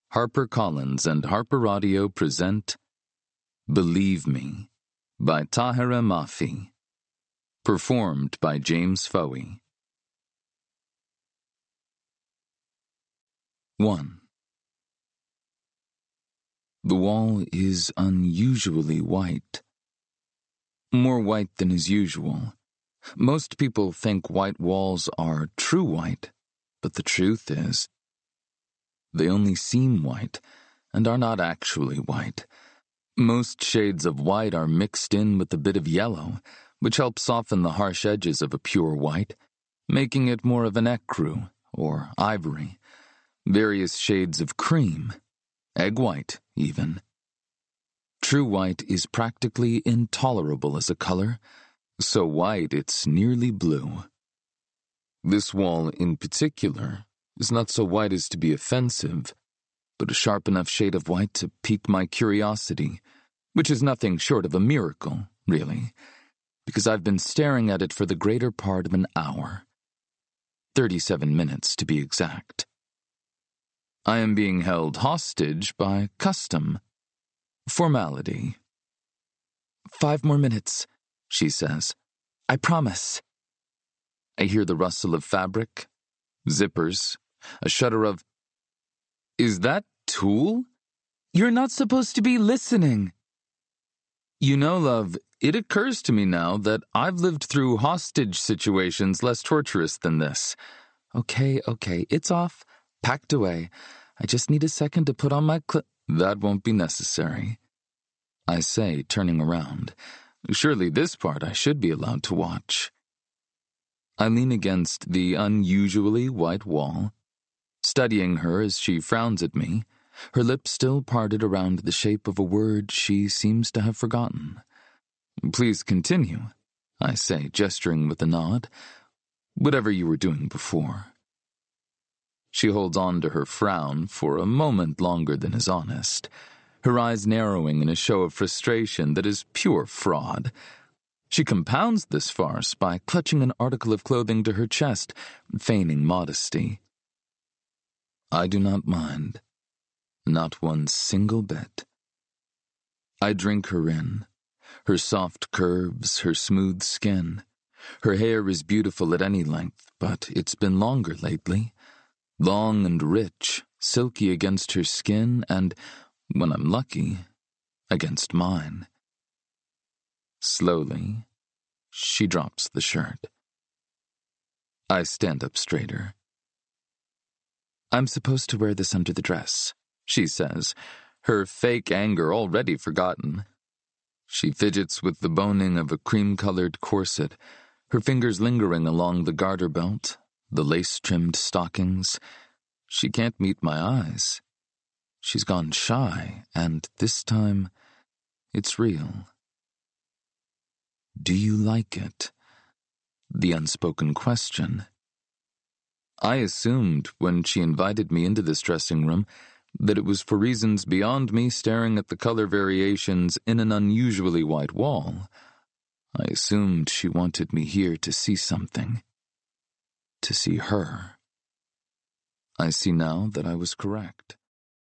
HarperCollins and Harper Audio present Believe Me by Tahira Mafi. Performed by James Foey. 1. The wall is unusually white. More white than is usual. Most people think white walls are true white, but the truth is, they only seem white and are not actually white. Most shades of white are mixed in with a bit of yellow, which helps soften the harsh edges of a pure white, making it more of an ecru, or ivory. Various shades of cream, egg white even. True white is practically intolerable as a color, so white it's nearly blue. This wall in particular is not so white as to be offensive, but a sharp enough shade of white to pique my curiosity, which is nothing short of a miracle, really, because I've been staring at it for the greater part of an hour. 37 minutes, to be exact. I am being held hostage by custom. Formality. 5 more minutes, she says. I promise. I hear the rustle of fabric, zippers, a shudder of, "Is that tulle?" You're not supposed to be listening. You know, love, it occurs to me now that I've lived through hostage situations less torturous than this. Okay, it's off. Packed away. I just need a second to put on my That won't be necessary, I say, turning around. Surely this part I should be allowed to watch. I lean against the unusually white wall, studying her as she frowns at me, her lips still parted around the shape of a word she seems to have forgotten. Please continue, I say, gesturing with a nod. Whatever you were doing before. She holds on to her frown for a moment longer than is honest, her eyes narrowing in a show of frustration that is pure fraud. She compounds this farce by clutching an article of clothing to her chest, feigning modesty. I do not mind. Not one single bit. I drink her in. Her soft curves, her smooth skin. Her hair is beautiful at any length, but it's been longer lately. Long and rich, silky against her skin and, when I'm lucky, against mine. Slowly, she drops the shirt. I stand up straighter. I'm supposed to wear this under the dress, she says, her fake anger already forgotten. She fidgets with the boning of a cream-colored corset, her fingers lingering along the garter belt, the lace-trimmed stockings. She can't meet my eyes. She's gone shy, and this time, it's real. Do you like it? The unspoken question. I assumed, when she invited me into this dressing room, that it was for reasons beyond me staring at the color variations in an unusually white wall. I assumed she wanted me here to see something. To see her. I see now that I was correct.